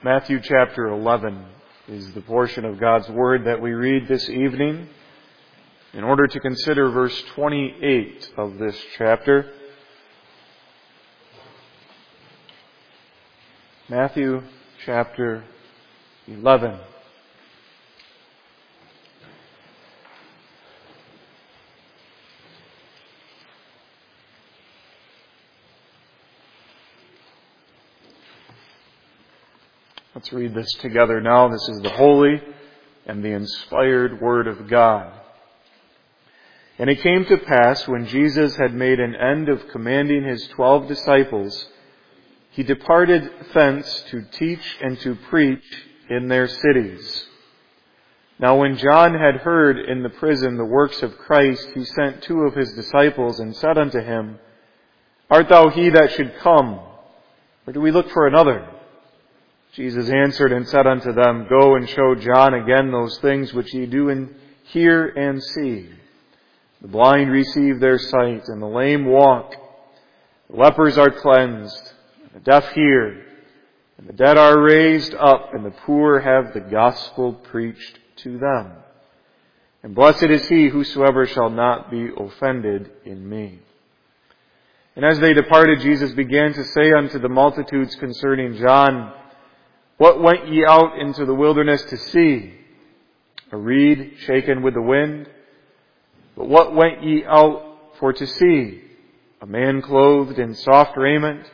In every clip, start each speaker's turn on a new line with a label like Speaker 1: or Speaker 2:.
Speaker 1: Matthew chapter 11 is the portion of God's Word that we read this evening in order to consider verse 28 of this chapter. Matthew chapter 11. Let's read this together now. This is the holy and the inspired Word of God. And it came to pass, when Jesus had made an end of commanding his 12 disciples, he departed thence to teach and to preach in their cities. Now when John had heard in the prison the works of Christ, he sent 2 of his disciples and said unto him, Art thou he that should come, or do we look for another? Jesus answered and said unto them, Go and show John again those things which ye do and hear and see. The blind receive their sight, and the lame walk. The lepers are cleansed, and the deaf hear, and the dead are raised up, and the poor have the gospel preached to them. And blessed is he whosoever shall not be offended in me. And as they departed, Jesus began to say unto the multitudes concerning John, What went ye out into the wilderness to see? A reed shaken with the wind? But what went ye out for to see? A man clothed in soft raiment?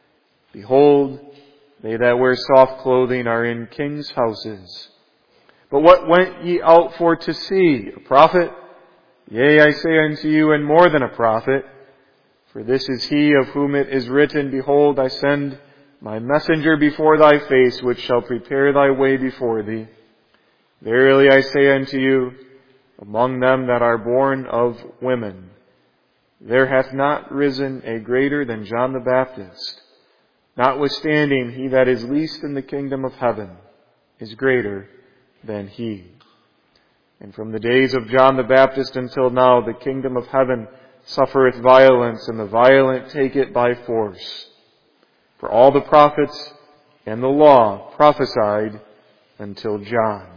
Speaker 1: Behold, they that wear soft clothing are in kings' houses. But what went ye out for to see? A prophet? Yea, I say unto you, and more than a prophet. For this is he of whom it is written, Behold, I send my messenger before thy face, which shall prepare thy way before thee. Verily I say unto you, among them that are born of women, there hath not risen a greater than John the Baptist. Notwithstanding, he that is least in the kingdom of heaven is greater than he. And from the days of John the Baptist until now, the kingdom of heaven suffereth violence, and the violent take it by force. For all the prophets and the law prophesied until John.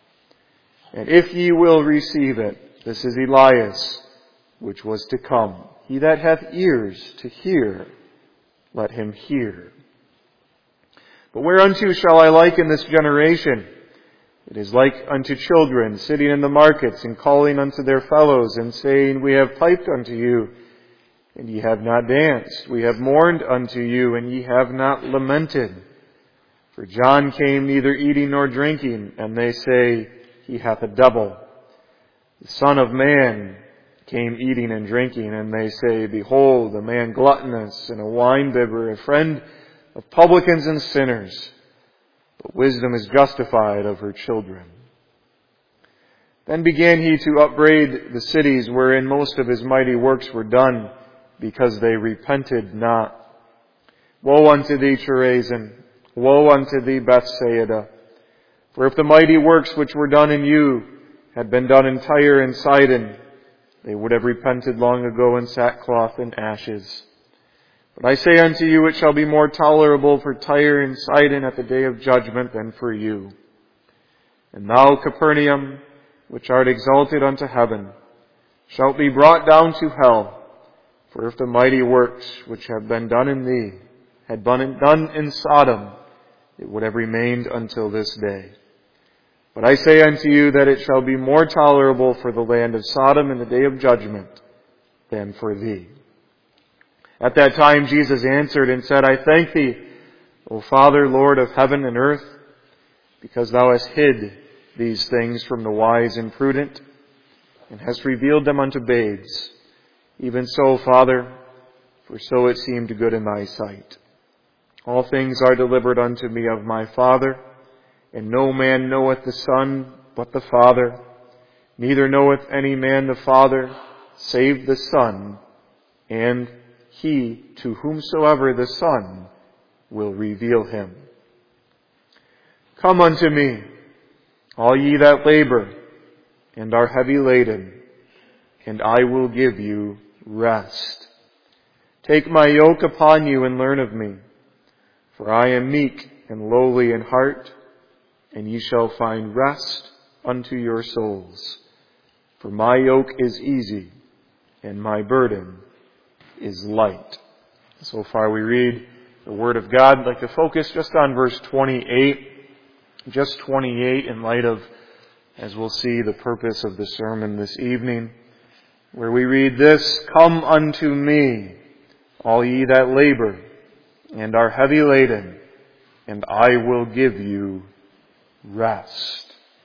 Speaker 1: And if ye will receive it, this is Elias, which was to come. He that hath ears to hear, let him hear. But whereunto shall I liken this generation? It is like unto children sitting in the markets and calling unto their fellows and saying, We have piped unto you, and ye have not danced. We have mourned unto you, and ye have not lamented. For John came neither eating nor drinking, and they say, He hath a devil. The Son of Man came eating and drinking, and they say, Behold, a man gluttonous and a winebibber, a friend of publicans and sinners. But wisdom is justified of her children. Then began he to upbraid the cities wherein most of his mighty works were done, because they repented not. Woe unto thee, Chorazin! Woe unto thee, Bethsaida! For if the mighty works which were done in you had been done in Tyre and Sidon, they would have repented long ago in sackcloth and ashes. But I say unto you, it shall be more tolerable for Tyre and Sidon at the day of judgment than for you. And thou, Capernaum, which art exalted unto heaven, shalt be brought down to hell. For if the mighty works which have been done in thee had been done in Sodom, it would have remained until this day. But I say unto you that it shall be more tolerable for the land of Sodom in the day of judgment than for thee. At that time Jesus answered and said, I thank thee, O Father, Lord of heaven and earth, because thou hast hid these things from the wise and prudent, and hast revealed them unto babes. Even so, Father, for so it seemed good in thy sight. All things are delivered unto me of my Father, and no man knoweth the Son but the Father, neither knoweth any man the Father save the Son, and he to whomsoever the Son will reveal him. Come unto me, all ye that labor and are heavy laden, and I will give you rest. Take my yoke upon you and learn of me, for I am meek and lowly in heart, and ye shall find rest unto your souls. For my yoke is easy, and my burden is light. So far we read the Word of God. I'd like to focus just on verse 28. Just 28 in light of, as we'll see, the purpose of the sermon this evening, where we read this, Come unto me, all ye that labor and are heavy laden, and I will give you rest.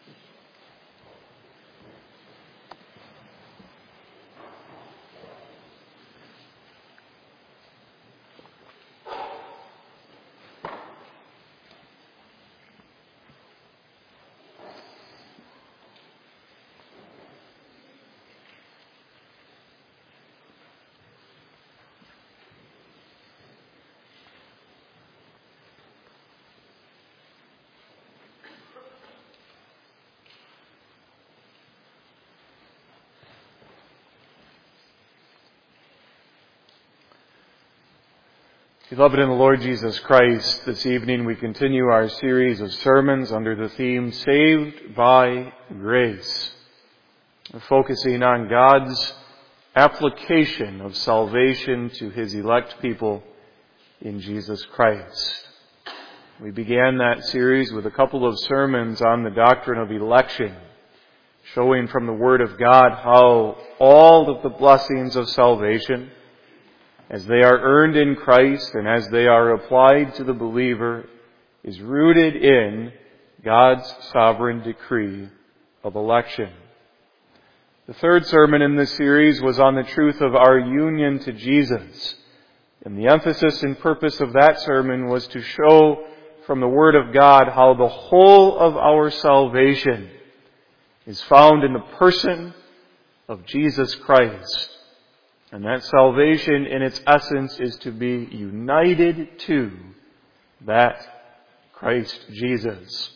Speaker 1: Beloved in the Lord Jesus Christ, this evening we continue our series of sermons under the theme, Saved by Grace, focusing on God's application of salvation to His elect people in Jesus Christ. We began that series with a couple of sermons on the doctrine of election, showing from the Word of God how all of the blessings of salvation, as they are earned in Christ and as they are applied to the believer, is rooted in God's sovereign decree of election. The third sermon in this series was on the truth of our union to Jesus. And the emphasis and purpose of that sermon was to show from the Word of God how the whole of our salvation is found in the person of Jesus Christ. And that salvation in its essence is to be united to that Christ Jesus.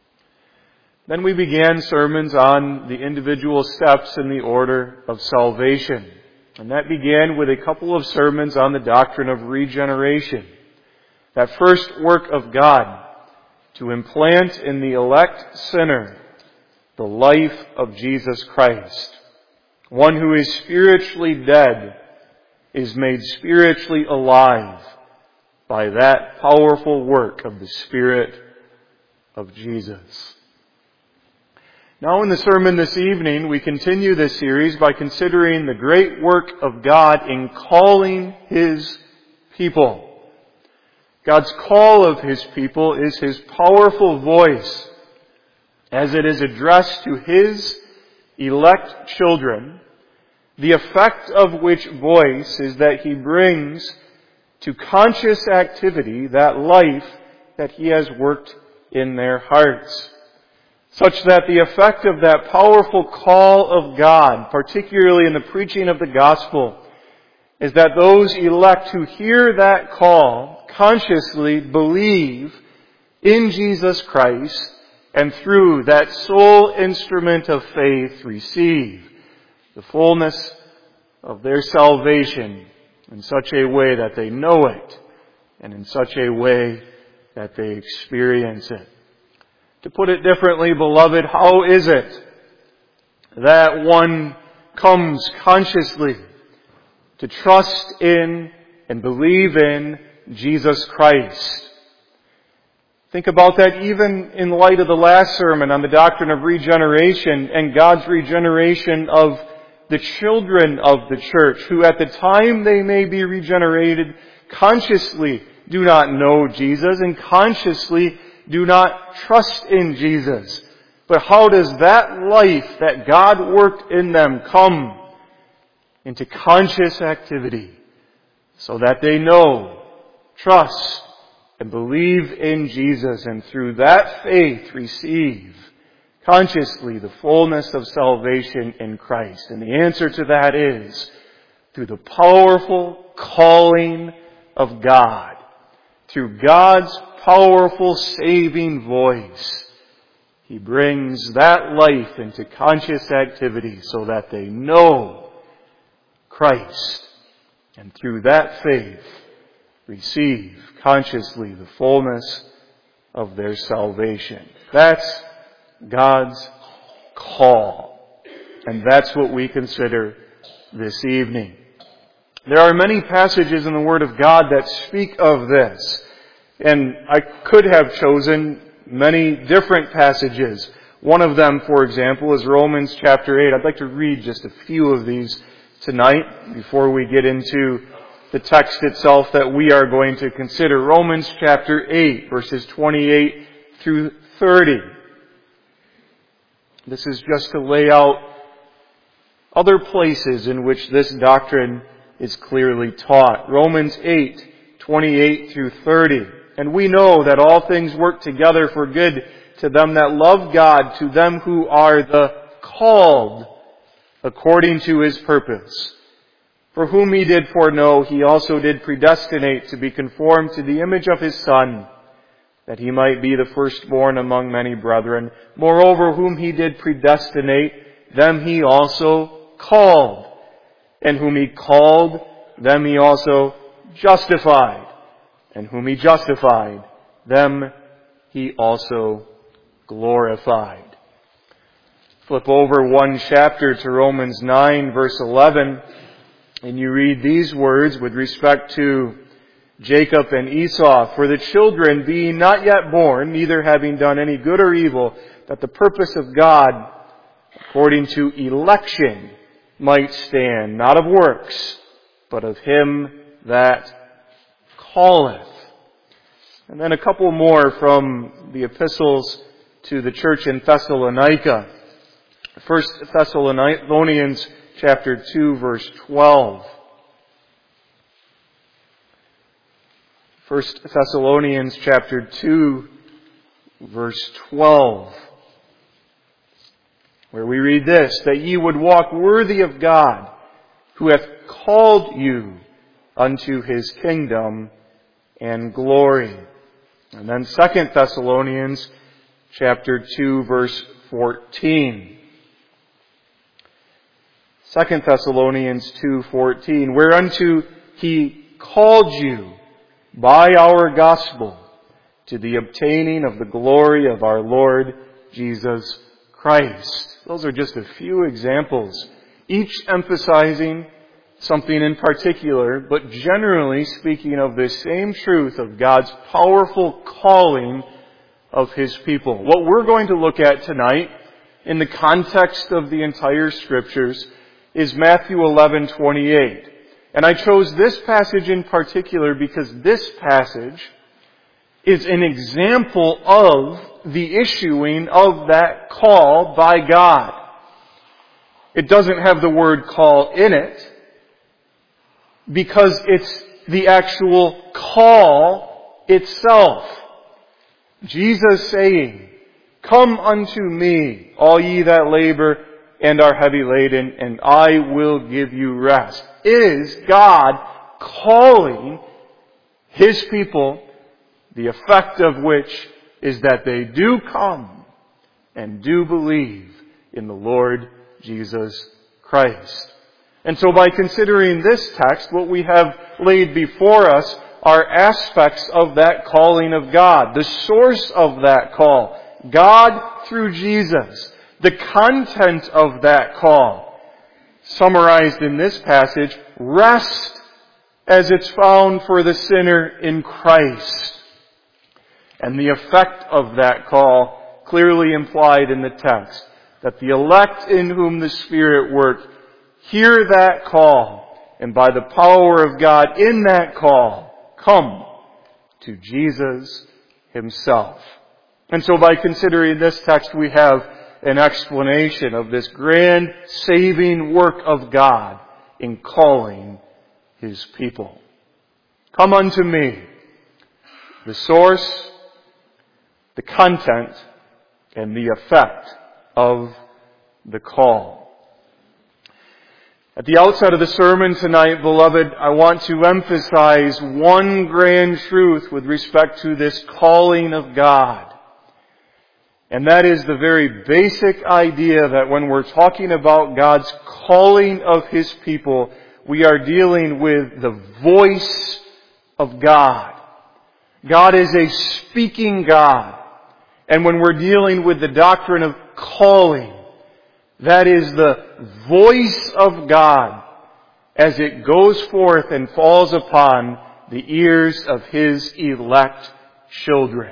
Speaker 1: Then we began sermons on the individual steps in the order of salvation. And that began with a couple of sermons on the doctrine of regeneration. That first work of God to implant in the elect sinner the life of Jesus Christ. One who is spiritually dead is made spiritually alive by that powerful work of the Spirit of Jesus. Now in the sermon this evening, we continue this series by considering the great work of God in calling His people. God's call of His people is His powerful voice as it is addressed to His elect children, the effect of which voice is that He brings to conscious activity that life that He has worked in their hearts, such that the effect of that powerful call of God, particularly in the preaching of the gospel, is that those elect who hear that call consciously believe in Jesus Christ, and through that sole instrument of faith receive the fullness of their salvation in such a way that they know it and in such a way that they experience it. To put it differently, beloved, how is it that one comes consciously to trust in and believe in Jesus Christ? Think about that even in light of the last sermon on the doctrine of regeneration and God's regeneration of the children of the church, who at the time they may be regenerated consciously do not know Jesus and consciously do not trust in Jesus. But how does that life that God worked in them come into conscious activity so that they know, trust, and believe in Jesus, and through that faith receive consciously the fullness of salvation in Christ? And the answer to that is through the powerful calling of God, through God's powerful saving voice. He brings that life into conscious activity so that they know Christ, and through that faith receive consciously the fullness of their salvation. That's God's call. And that's what we consider this evening. There are many passages in the Word of God that speak of this. And I could have chosen many different passages. One of them, for example, is Romans chapter 8. I'd like to read just a few of these tonight before we get into the text itself that we are going to consider. Romans chapter 8, verses 28 through 30. This is just to lay out other places in which this doctrine is clearly taught. Romans 8, 28 through 30. And we know that all things work together for good to them that love God, to them who are the called according to His purpose. For whom He did foreknow, He also did predestinate to be conformed to the image of His Son, that He might be the firstborn among many brethren. Moreover, whom He did predestinate, them He also called. And whom He called, them He also justified. And whom He justified, them He also glorified. Flip over one chapter to Romans 9, verse 11, and you read these words with respect to Jacob and Esau. For the children being not yet born, neither having done any good or evil, that the purpose of God, according to election, might stand, not of works, but of Him that calleth. And then a couple more from the epistles to the church in Thessalonica. 1 Thessalonians chapter 2, verse 12. 1 Thessalonians chapter 2, verse 12. Where we read this, that ye would walk worthy of God, who hath called you unto His kingdom and glory. And then 2 Thessalonians chapter 2, verse 14. 2 Thessalonians 2:14, whereunto He called you by our gospel to the obtaining of the glory of our Lord Jesus Christ. Those are just a few examples, each emphasizing something in particular, but generally speaking of this same truth of God's powerful calling of His people. What we're going to look at tonight, in the context of the entire Scriptures, is Matthew 11:28. And I chose this passage in particular because this passage is an example of the issuing of that call by God. It doesn't have the word call in it because it's the actual call itself. Jesus saying, come unto me, all ye that labor and are heavy laden, and I will give you rest, is God calling His people, the effect of which is that they do come and do believe in the Lord Jesus Christ. And so by considering this text, what we have laid before us are aspects of that calling of God, the source of that call, God through Jesus, the content of that call, summarized in this passage, rest as it's found for the sinner in Christ. And the effect of that call clearly implied in the text, that the elect in whom the Spirit worked hear that call, and by the power of God in that call, come to Jesus Himself. And so by considering this text, we have an explanation of this grand saving work of God in calling His people. Come unto me, the source, the content, and the effect of the call. At the outset of the sermon tonight, beloved, I want to emphasize one grand truth with respect to this calling of God. And that is the very basic idea that when we're talking about God's calling of His people, we are dealing with the voice of God. God is a speaking God. And when we're dealing with the doctrine of calling, that is the voice of God as it goes forth and falls upon the ears of His elect children.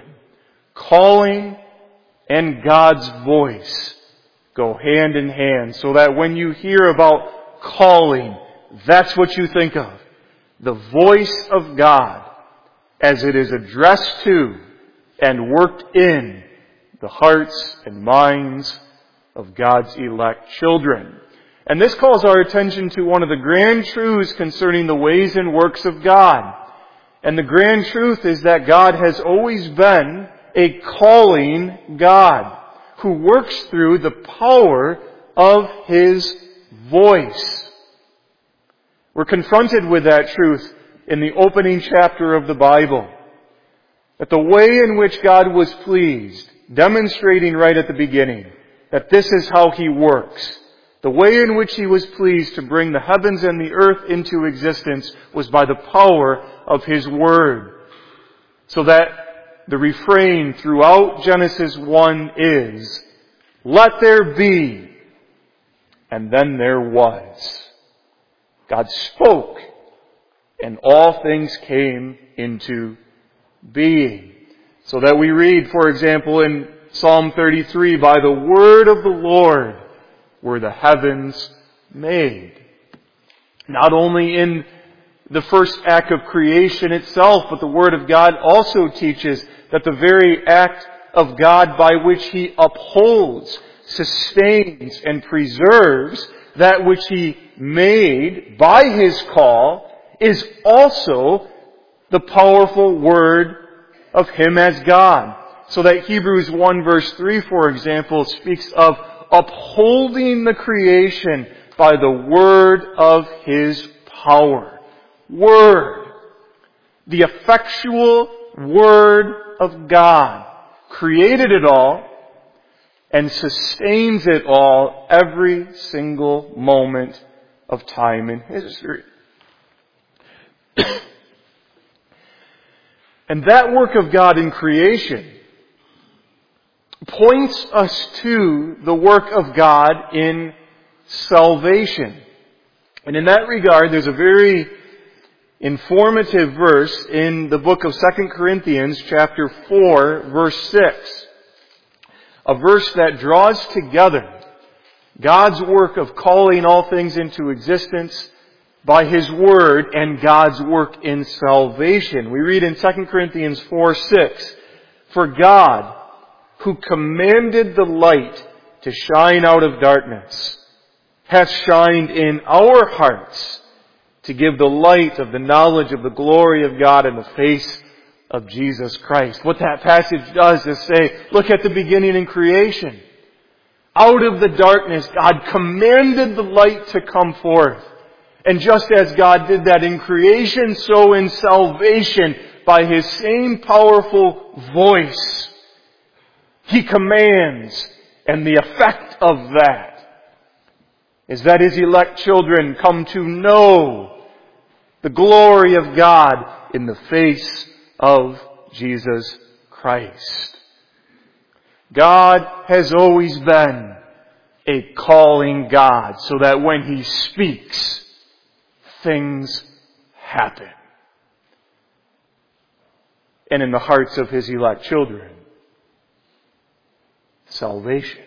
Speaker 1: Calling and God's voice go hand in hand, so that when you hear about calling, that's what you think of. The voice of God as it is addressed to and worked in the hearts and minds of God's elect children. And this calls our attention to one of the grand truths concerning the ways and works of God. And the grand truth is that God has always been a calling God who works through the power of His voice. We're confronted with that truth in the opening chapter of the Bible. That the way in which God was pleased, demonstrating right at the beginning that this is how He works. The way in which He was pleased to bring the heavens and the earth into existence was by the power of His Word. So that the refrain throughout Genesis 1 is, "Let there be," and then there was. God spoke, and all things came into being. So that we read, for example, in Psalm 33, "By the word of the Lord were the heavens made." Not only in the first act of creation itself, but the Word of God also teaches that the very act of God by which He upholds, sustains, and preserves that which He made by His call is also the powerful Word of Him as God. So that Hebrews 1 verse 3, for example, speaks of upholding the creation by the word of His power. Word. The effectual Word of God created it all and sustains it all every single moment of time in history. And that work of God in creation points us to the work of God in salvation. And in that regard, there's a very informative verse in the book of 2 Corinthians chapter 4, verse 6. A verse that draws together God's work of calling all things into existence by His Word and God's work in salvation. We read in 2 Corinthians 4:6, "For God, who commanded the light to shine out of darkness, hath shined in our hearts to give the light of the knowledge of the glory of God in the face of Jesus Christ." What that passage does is say, look at the beginning in creation. Out of the darkness, God commanded the light to come forth. And just as God did that in creation, so in salvation, by His same powerful voice, He commands, and the effect of that is that His elect children come to know the glory of God in the face of Jesus Christ. God has always been a calling God, so that when He speaks, things happen. And in the hearts of His elect children, salvation.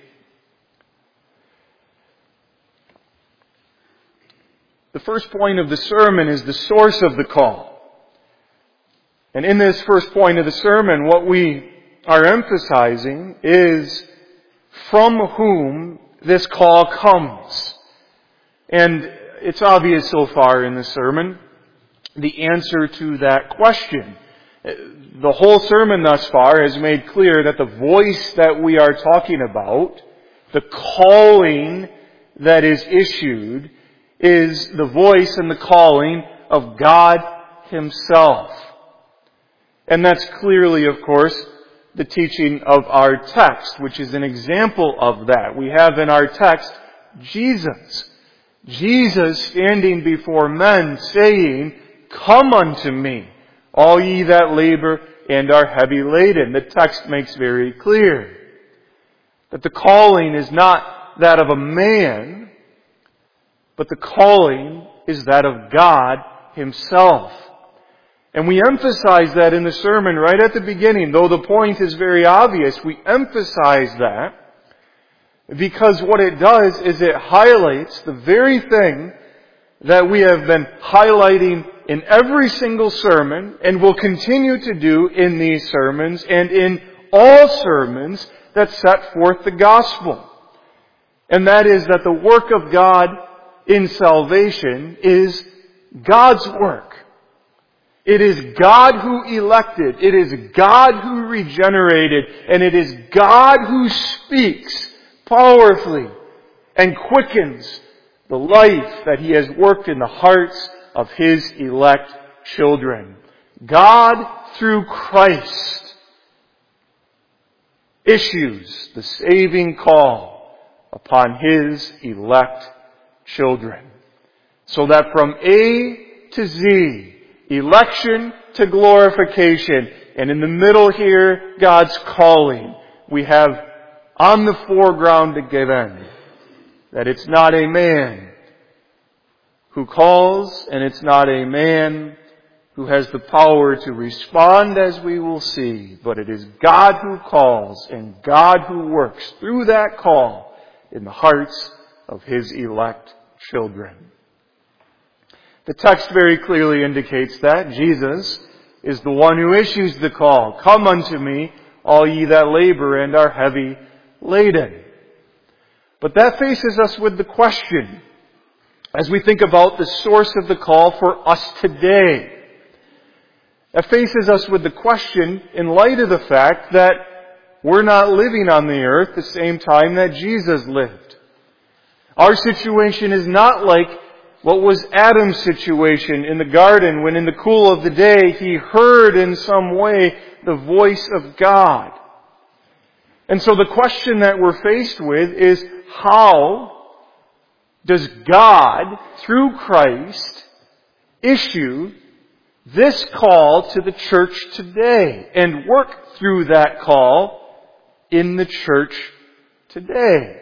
Speaker 1: The first point of the sermon is the source of the call. And in this first point of the sermon, what we are emphasizing is from whom this call comes. And it's obvious so far in the sermon, the answer to that question. The whole sermon thus far has made clear that the voice that we are talking about, the calling that is issued, is the voice and the calling of God Himself. And that's clearly, of course, the teaching of our text, which is an example of that. We have in our text Jesus. Jesus standing before men saying, "Come unto me, all ye that labor and are heavy laden. The text makes very clear that the calling is not that of a man, but the calling is that of God Himself. And we emphasize that in the sermon right at the beginning, though the point is very obvious. We emphasize that because what it does is it highlights the very thing that we have been highlighting in every single sermon and will continue to do in these sermons and in all sermons that set forth the gospel. And that is that the work of God in salvation is God's work. It is God who elected. It is God who regenerated. And it is God who speaks powerfully and quickens the life that He has worked in the hearts of His elect children. God, through Christ, issues the saving call upon His elect children. So that from A to Z, election to glorification, and in the middle here, God's calling, we have on the foreground to give in that it's not a man who calls, and it's not a man who has the power to respond, as we will see, but it is God who calls and God who works through that call in the hearts of His elect children. The text very clearly indicates that Jesus is the one who issues the call. Come unto me, all ye that labor and are heavy laden. But that faces us with the question, as we think about the source of the call for us today. That faces us with the question in light of the fact that we're not living on the earth the same time that Jesus lived. Our situation is not like what was Adam's situation in the garden when in the cool of the day he heard in some way the voice of God. And so the question that we're faced with is, how does God, through Christ, issue this call to the church today and work through that call in the church today?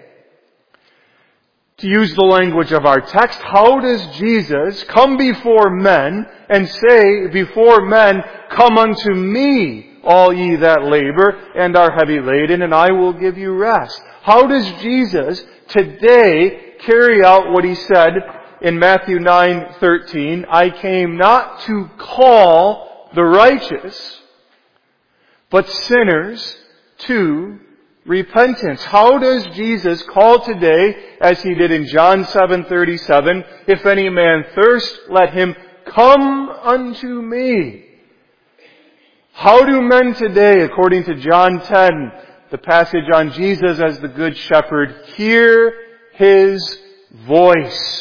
Speaker 1: To use the language of our text, how does Jesus come before men and say before men, come unto me, all ye that labor and are heavy laden, and I will give you rest? How does Jesus today carry out what He said in Matthew 9:13, I came not to call the righteous, but sinners to repentance? How does Jesus call today, as He did in John 7:37, if any man thirst, let him come unto me? How do men today, according to John 10, the passage on Jesus as the Good Shepherd, hear His voice?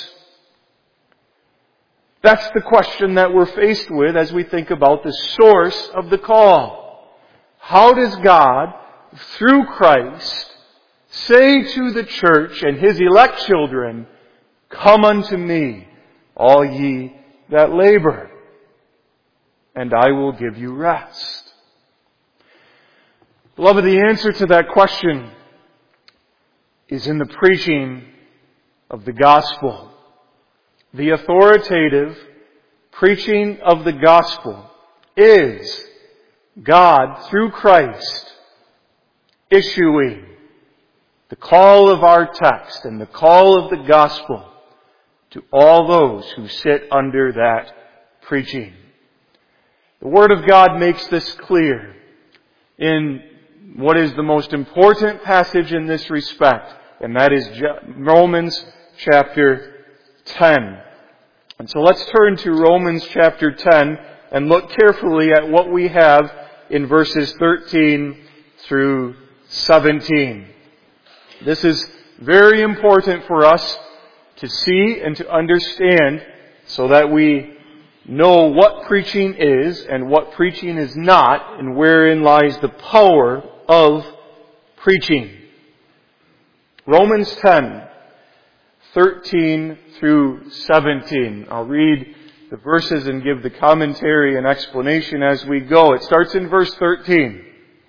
Speaker 1: That's the question that we're faced with as we think about the source of the call. How does God, through Christ, say to the church and His elect children, come unto me, all ye that labor, and I will give you rest? Beloved, the answer to that question is in the preaching of the gospel. The authoritative preaching of the gospel is God, through Christ, issuing the call of our text and the call of the gospel to all those who sit under that preaching. The Word of God makes this clear in what is the most important passage in this respect, and that is Romans chapter 10. And so let's turn to Romans chapter 10 and look carefully at what we have in verses 13 through 17. This is very important for us to see and to understand so that we know what preaching is and what preaching is not, and wherein lies the power of preaching. Romans 10, 13 through 17. I'll read the verses and give the commentary and explanation as we go. It starts in verse 13,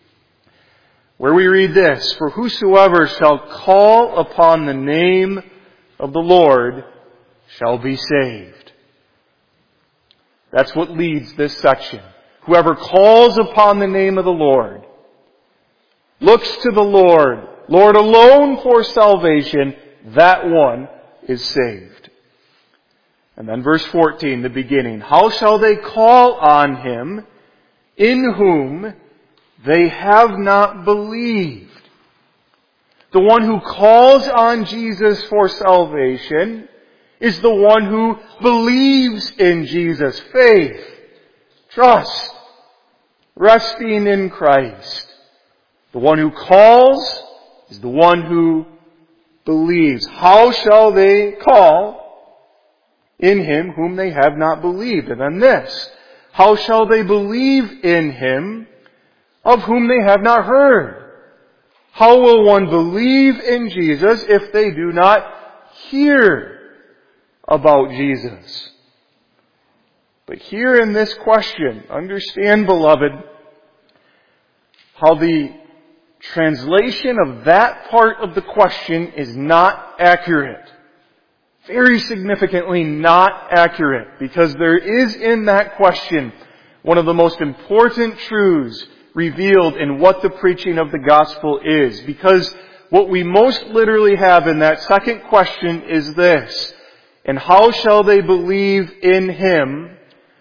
Speaker 1: where we read this, "For whosoever shall call upon the name of the Lord shall be saved." That's what leads this section. Whoever calls upon the name of the Lord, looks to the Lord alone for salvation, that one is saved. And then verse 14, the beginning. "How shall they call on him in whom they have not believed?" The one who calls on Jesus for salvation is the one who believes in Jesus. Faith, trust, resting in Christ. The one who calls is the one who believes. How shall they call in him whom they have not believed? And then this, how shall they believe in him of whom they have not heard? How will one believe in Jesus if they do not hear about Jesus? But here in this question, understand, beloved, how the translation of that part of the question is not accurate. Very significantly not accurate, because there is in that question one of the most important truths revealed in what the preaching of the gospel is. Because what we most literally have in that second question is this: "And how shall they believe in him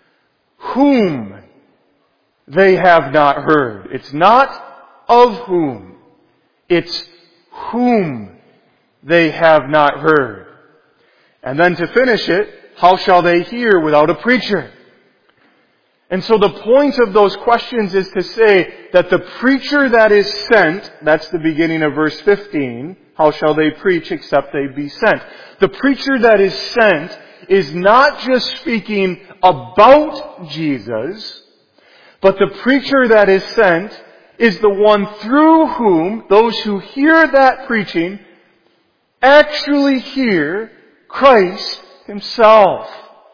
Speaker 1: whom they have not heard?" It's not of whom. It's whom they have not heard. And then to finish it, how shall they hear without a preacher? And so the point of those questions is to say that the preacher that is sent, that's the beginning of verse 15, how shall they preach except they be sent? The preacher that is sent is not just speaking about Jesus, but the preacher that is sent is the one through whom those who hear that preaching actually hear Christ himself.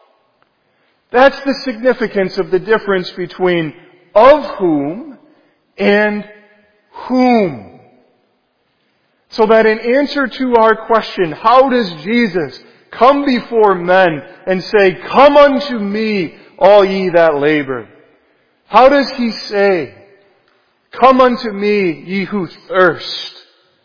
Speaker 1: That's the significance of the difference between of whom and whom. So that in answer to our question, how does Jesus come before men and say, "Come unto me, all ye that labor"? How does he say, "Come unto me, ye who thirst"?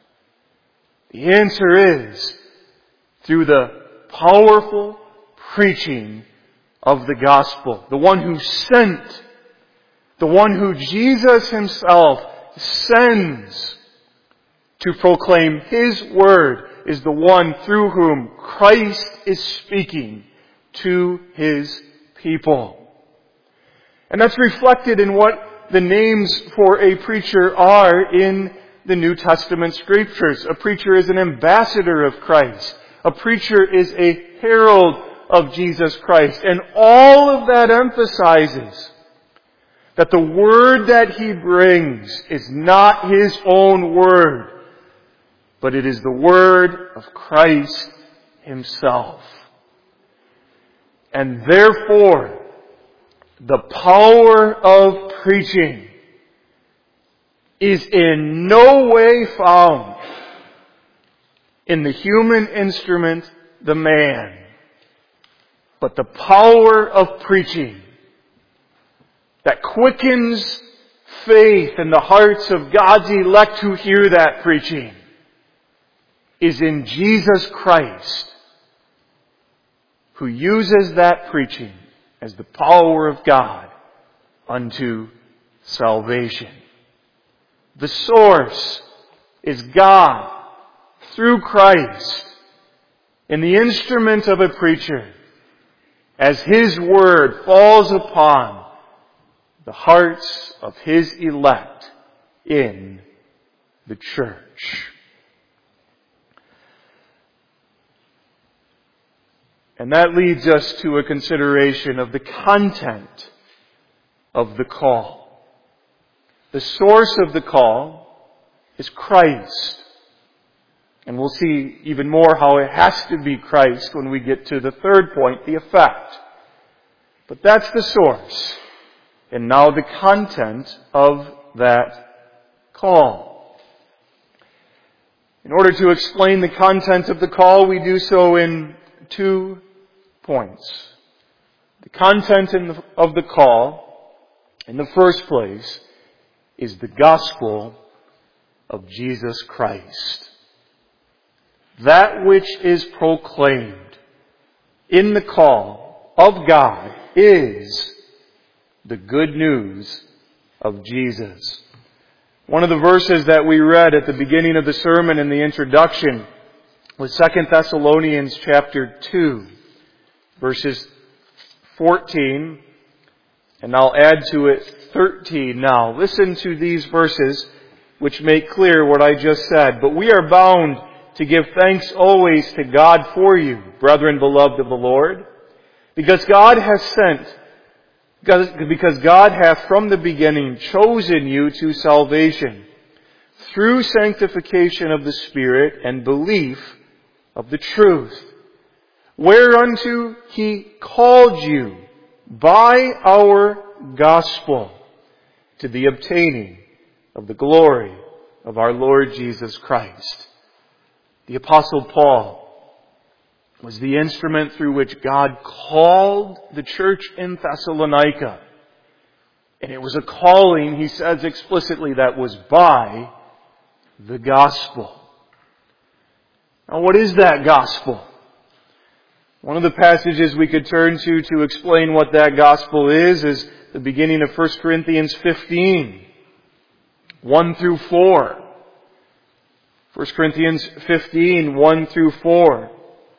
Speaker 1: The answer is through the powerful preaching of the gospel. The one who sent, the one who Jesus himself sends to proclaim his word, is the one through whom Christ is speaking to his people. And that's reflected in what the names for a preacher are in the New Testament scriptures. A preacher is an ambassador of Christ. A preacher is a herald of Jesus Christ. And all of that emphasizes that the word that he brings is not his own word, but it is the word of Christ himself. And therefore, the power of preaching is in no way found in the human instrument, the man, but the power of preaching that quickens faith in the hearts of God's elect who hear that preaching is in Jesus Christ, who uses that preaching as the power of God unto salvation. The source is God through Christ in the instrument of a preacher as his word falls upon the hearts of his elect in the church. And that leads us to a consideration of the content of the call. The source of the call is Christ. And we'll see even more how it has to be Christ when we get to the third point, the effect. But that's the source. And now the content of that call. In order to explain the content of the call, we do so in 2 points. The content of the call, in the first place, is the gospel of Jesus Christ. That which is proclaimed in the call of God is the good news of Jesus. One of the verses that we read at the beginning of the sermon in the introduction was 2 Thessalonians chapter 2, verses 14, and I'll add to it 13 now. Listen to these verses which make clear what I just said. But we are bound to give thanks always to God for you, brethren beloved of the Lord, because God hath from the beginning chosen you to salvation, through sanctification of the Spirit and belief of the truth, whereunto He called you by our gospel to the obtaining of the glory of our Lord Jesus Christ. The Apostle Paul was the instrument through which God called the church in Thessalonica. And it was a calling, he says explicitly, that was by the gospel. Now, what is that gospel? One of the passages we could turn to explain what that gospel is the beginning of 1 Corinthians 15, 1 through 4. 1 Corinthians 15, 1 through 4.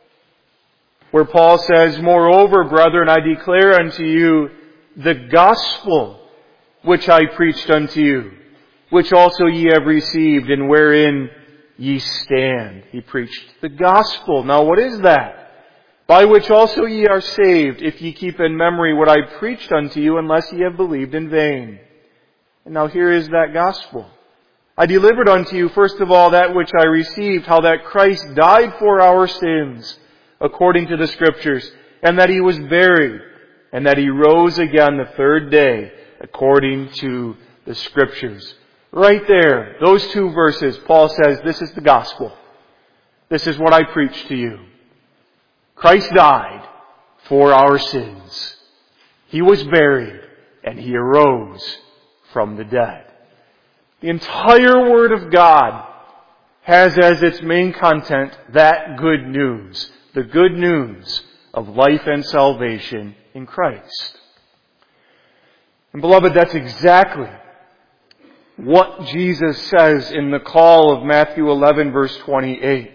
Speaker 1: Where Paul says, Moreover, brethren, I declare unto you the gospel which I preached unto you, which also ye have received, and wherein ye stand. He preached the gospel. Now what is that? By which also ye are saved, if ye keep in memory what I preached unto you, unless ye have believed in vain. And now here is that gospel. I delivered unto you, first of all, that which I received, how that Christ died for our sins, according to the Scriptures, and that He was buried, and that He rose again the third day, according to the Scriptures. Right there, those 2 verses, Paul says, this is the gospel. This is what I preach to you. Christ died for our sins. He was buried, and He arose from the dead. The entire Word of God has as its main content that good news. The good news of life and salvation in Christ. And beloved, that's exactly what Jesus says in the call of Matthew 11 verse 28.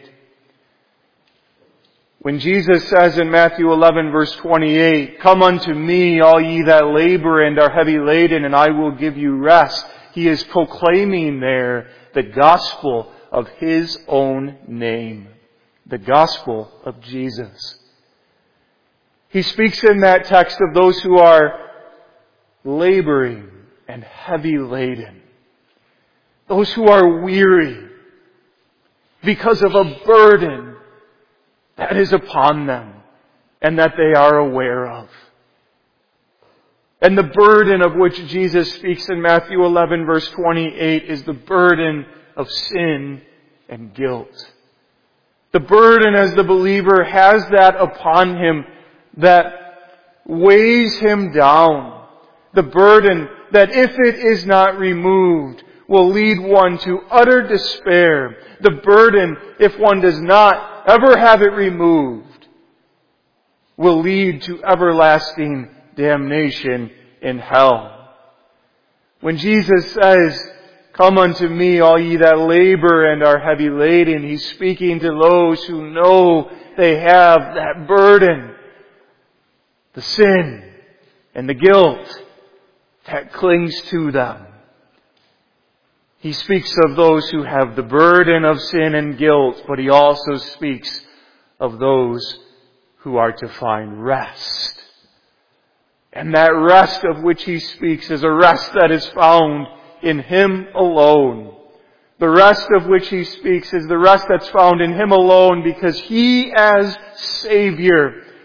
Speaker 1: When Jesus says in Matthew 11 verse 28, Come unto me, all ye that labor and are heavy laden, and I will give you rest. He is proclaiming there the gospel of His own name. The gospel of Jesus. He speaks in that text of those who are laboring and heavy laden. Those who are weary because of a burden that is upon them and that they are aware of. And the burden of which Jesus speaks in Matthew 11 verse 28 is the burden of sin and guilt. The burden as the believer has that upon him that weighs him down. The burden that if it is not removed will lead one to utter despair. The burden, if one does not ever have it removed, will lead to everlasting damnation in hell. When Jesus says, Come unto me, all ye that labor and are heavy laden, He's speaking to those who know they have that burden, the sin and the guilt that clings to them. He speaks of those who have the burden of sin and guilt, but He also speaks of those who are to find rest. And that rest of which He speaks is a rest that is found in Him alone. The rest of which He speaks is the rest that's found in Him alone, because He as Savior,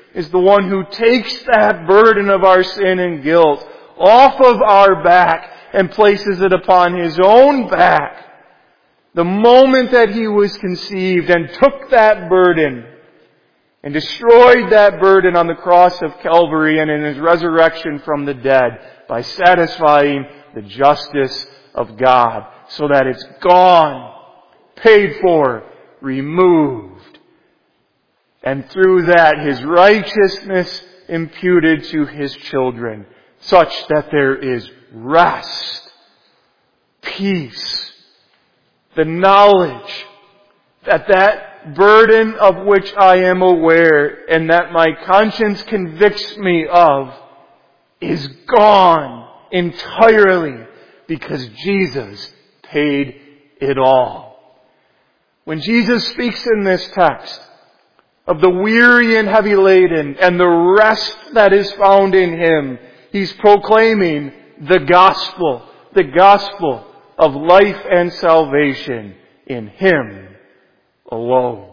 Speaker 1: is the one who takes that burden of our sin and guilt off of our back and places it upon His own back. The moment that He was conceived and took that burden and destroyed that burden on the cross of Calvary and in His resurrection from the dead by satisfying the justice of God so that it's gone, paid for, removed. And through that, His righteousness imputed to His children, such that there is rest, peace, the knowledge that that burden of which I am aware and that my conscience convicts me of is gone entirely because Jesus paid it all. When Jesus speaks in this text of the weary and heavy laden and the rest that is found in Him, He's proclaiming the gospel of life and salvation in Him alone.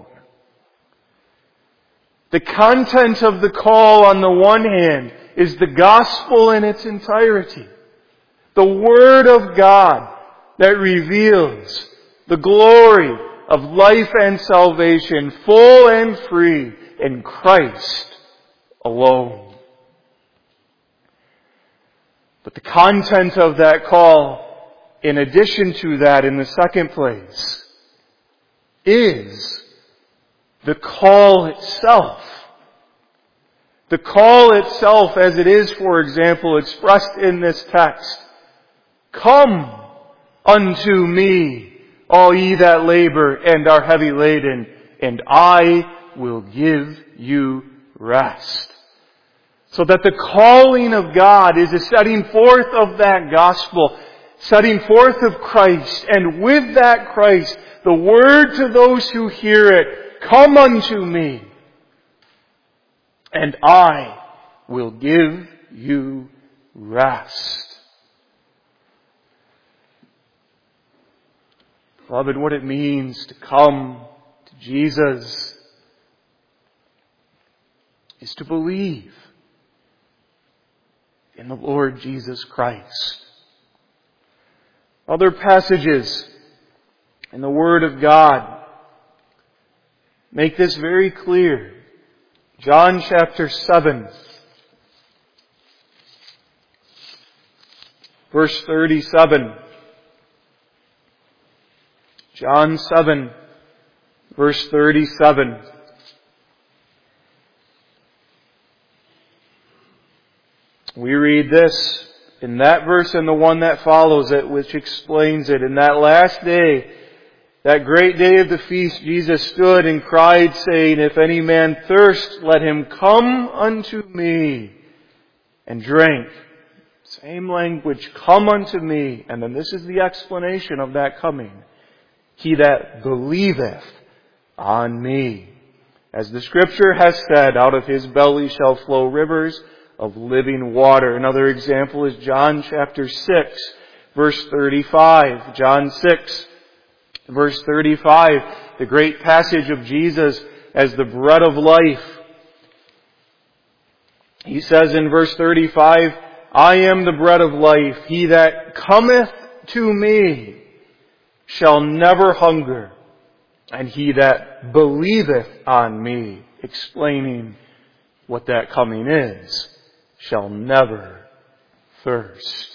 Speaker 1: The content of the call on the one hand is the gospel in its entirety. The Word of God that reveals the glory of life and salvation, full and free in Christ alone. But the content of that call, in addition to that, in the second place, is the call itself. The call itself, as it is, for example, expressed in this text. Come unto me, all ye that labor and are heavy laden, and I will give you rest. So that the calling of God is a setting forth of that gospel, setting forth of Christ, and with that Christ, the word to those who hear it, come unto me, and I will give you rest. Beloved, what it means to come to Jesus is to believe in the Lord Jesus Christ. Other passages in the Word of God make this very clear. John chapter 7, verse 37. John 7, verse 37. We read this in that verse and the one that follows it, which explains it. In that last day, that great day of the feast, Jesus stood and cried, saying, If any man thirst, let him come unto me and drink. Same language, come unto me. And then this is the explanation of that coming. He that believeth on me. As the Scripture has said, out of his belly shall flow rivers of living water. Another example is John chapter 6, verse 35. John 6, verse 35, the great passage of Jesus as the bread of life. He says in verse 35, I am the bread of life. He that cometh to me shall never hunger, and he that believeth on me, explaining what that coming is, shall never thirst.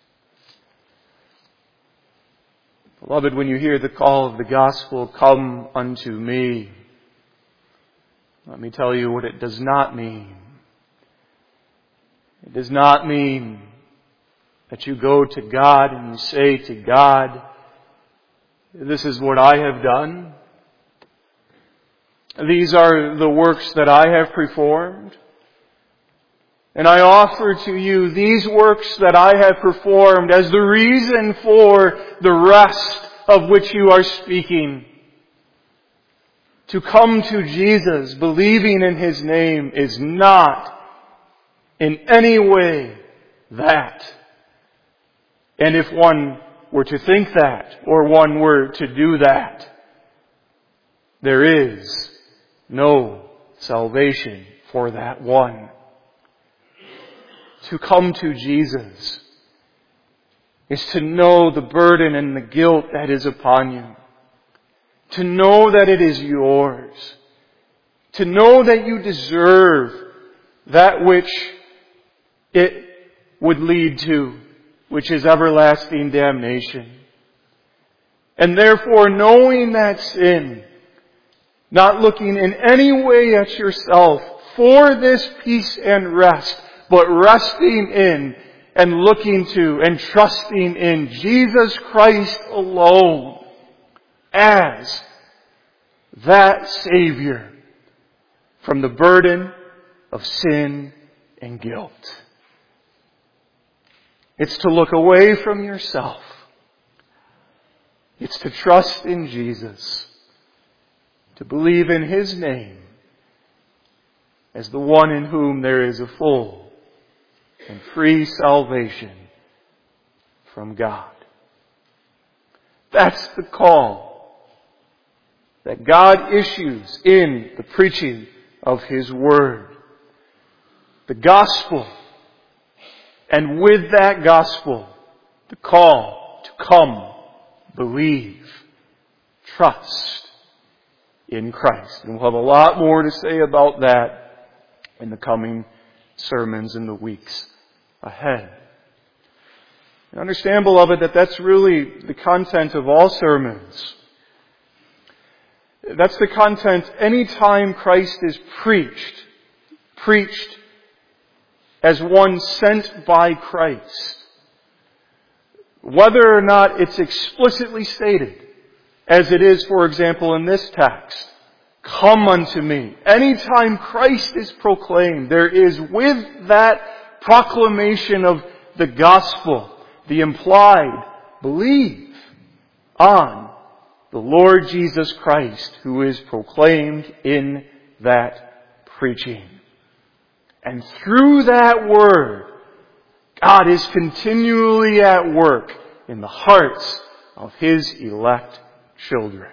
Speaker 1: Beloved, when you hear the call of the gospel, come unto me, let me tell you what it does not mean. It does not mean that you go to God and you say to God, this is what I have done. These are the works that I have performed. And I offer to you these works that I have performed as the reason for the rest of which you are speaking. To come to Jesus, believing in His name, is not in any way that. And if one were to think that, or one were to do that, there is no salvation for that one. To come to Jesus is to know the burden and the guilt that is upon you. To know that it is yours. To know that you deserve that which it would lead to, which is everlasting damnation. And therefore, knowing that sin, not looking in any way at yourself for this peace and rest, but resting in and looking to and trusting in Jesus Christ alone as that Savior from the burden of sin and guilt. It's to look away from yourself. It's to trust in Jesus, to believe in His name as the one in whom there is a full and free salvation from God. That's the call that God issues in the preaching of His Word. The gospel. And with that gospel, the call to come, believe, trust in Christ. And we'll have a lot more to say about that in the coming sermons in the weeks ahead. And understand, beloved, that that's really the content of all sermons. That's the content anytime Christ is preached as one sent by Christ. Whether or not it's explicitly stated, as it is, for example, in this text, come unto me. Anytime Christ is proclaimed, there is with that proclamation of the gospel, the implied believe on the Lord Jesus Christ who is proclaimed in that preaching. And through that word, God is continually at work in the hearts of His elect children.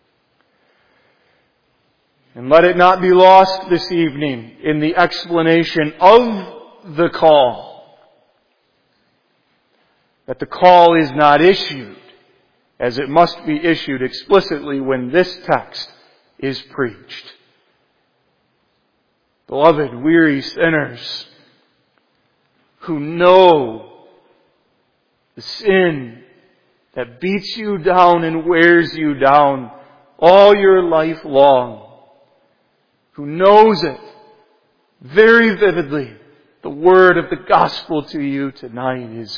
Speaker 1: And let it not be lost this evening in the explanation of the call, that the call is not issued as it must be issued explicitly when this text is preached. Beloved, weary sinners who know the sin that beats you down and wears you down all your life long, who knows it very vividly, the word of the gospel to you tonight is,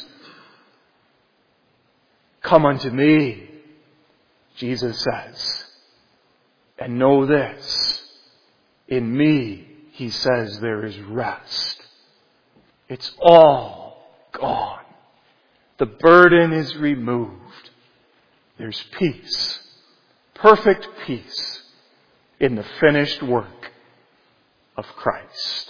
Speaker 1: come unto me, Jesus says, and know this, in me, He says, there is rest. It's all gone. The burden is removed. There's peace, perfect peace, in the finished work of Christ.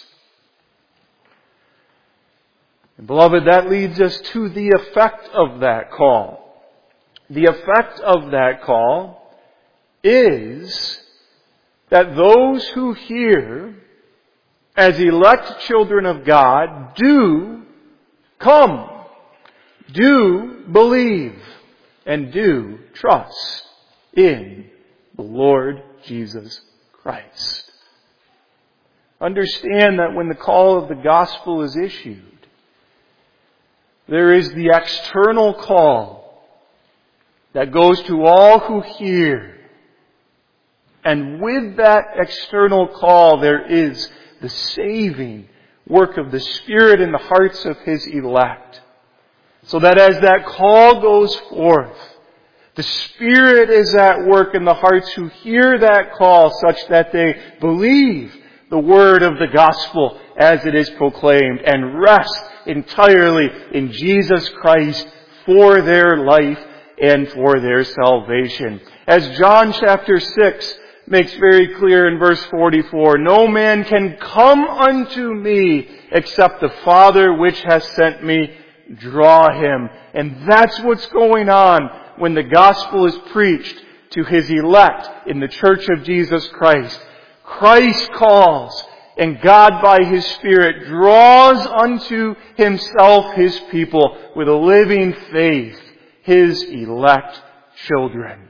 Speaker 1: And beloved, that leads us to the effect of that call. The effect of that call is that those who hear as elect children of God do come, do believe, and do trust in the Lord Jesus Christ. Understand that when the call of the gospel is issued, there is the external call that goes to all who hear. And with that external call, there is the saving work of the Spirit in the hearts of His elect. So that as that call goes forth, the Spirit is at work in the hearts who hear that call such that they believe the word of the gospel as it is proclaimed and rest entirely in Jesus Christ for their life and for their salvation. As John chapter 6 makes very clear in verse 44, no man can come unto me except the Father which has sent me draw him. And that's what's going on when the gospel is preached to His elect in the church of Jesus Christ. Christ calls, And God by His Spirit draws unto Himself His people with a living faith, His elect children.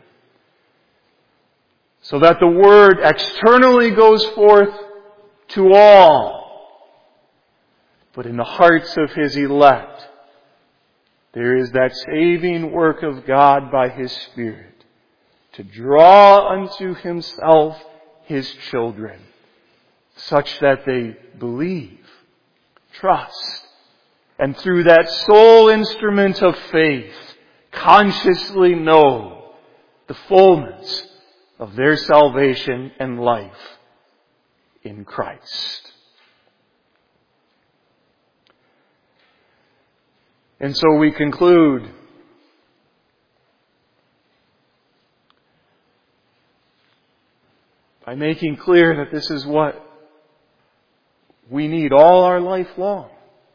Speaker 1: So that the Word externally goes forth to all. But in the hearts of His elect, there is that saving work of God by His Spirit to draw unto Himself His children, such that they believe, trust, and through that sole instrument of faith, consciously know the fullness of their salvation and life in Christ. And so we conclude by making clear that this is what we need all our life long.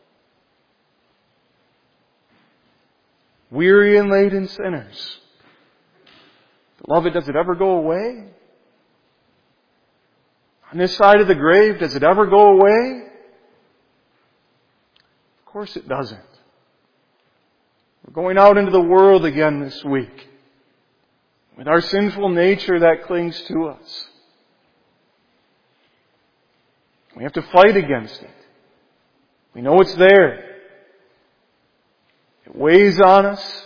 Speaker 1: Weary and laden sinners. Beloved, does it ever go away? On this side of the grave, does it ever go away? Of course it doesn't. We're going out into the world again this week with our sinful nature that clings to us. We have to fight against it. We know it's there. It weighs on us.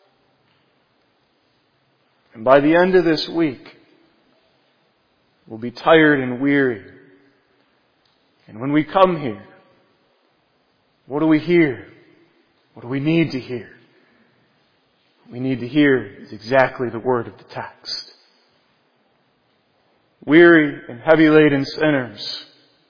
Speaker 1: And by the end of this week, we'll be tired and weary. And when we come here, what do we hear? What do we need to hear? What we need to hear is exactly the word of the text. Weary and heavy laden sinners,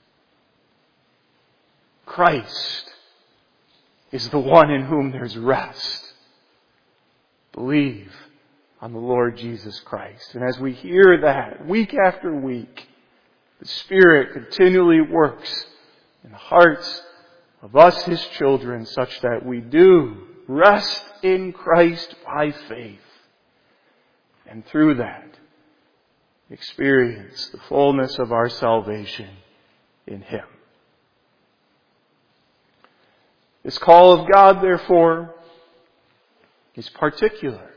Speaker 1: Christ is the one in whom there's rest. Believe on the Lord Jesus Christ. And as we hear that week after week, the Spirit continually works in the hearts of us, His children, such that we do rest in Christ by faith. And through that, experience the fullness of our salvation in Him. This call of God, therefore, is particular.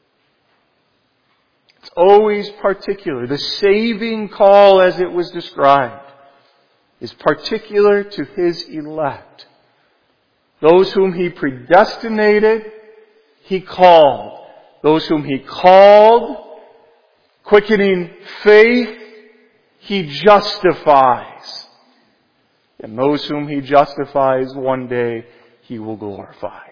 Speaker 1: It's always particular. The saving call, as it was described, is particular to His elect. Those whom He predestinated, He called. Those whom He called, quickening faith, He justifies. And those whom He justifies, one day He will glorify.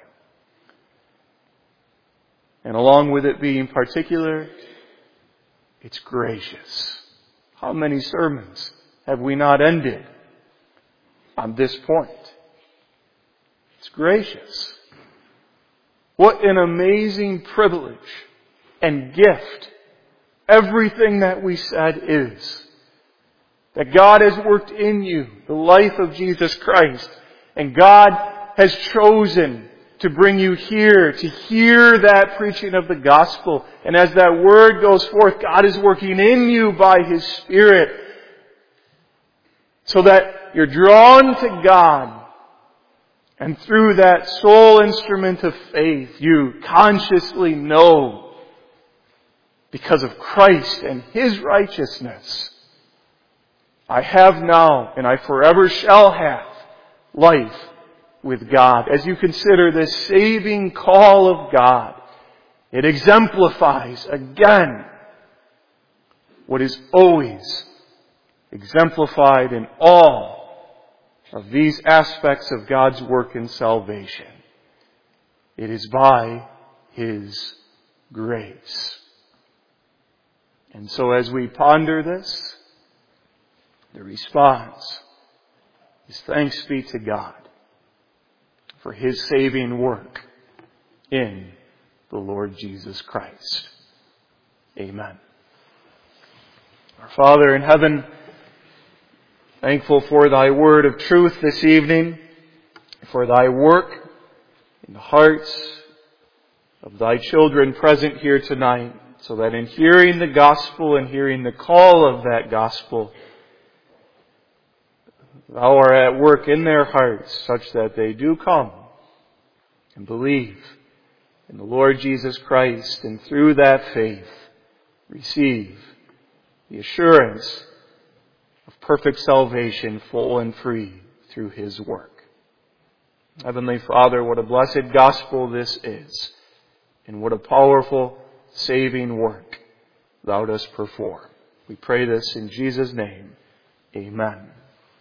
Speaker 1: And along with it being particular, it's gracious. How many sermons have we not ended on this point? It's gracious. What an amazing privilege and gift everything that we said is. That God has worked in you the life of Jesus Christ, and God has chosen to bring you here to hear that preaching of the gospel. And as that word goes forth, God is working in you by His Spirit so that you're drawn to God. And through that sole instrument of faith, you consciously know, because of Christ and His righteousness, I have now and I forever shall have life with God. As you consider this saving call of God, it exemplifies again what is always exemplified in all of these aspects of God's work in salvation. It is by His grace. And so as we ponder this, the response is thanks be to God for His saving work in the Lord Jesus Christ. Amen. Our Father in heaven, thankful for Thy word of truth this evening, for Thy work in the hearts of Thy children present here tonight, so that in hearing the gospel and hearing the call of that gospel, Thou art at work in their hearts such that they do come and believe in the Lord Jesus Christ, and through that faith receive the assurance of perfect salvation, full and free through His work. Heavenly Father, what a blessed gospel this is, and what a powerful saving work Thou dost perform. We pray this in Jesus' name. Amen.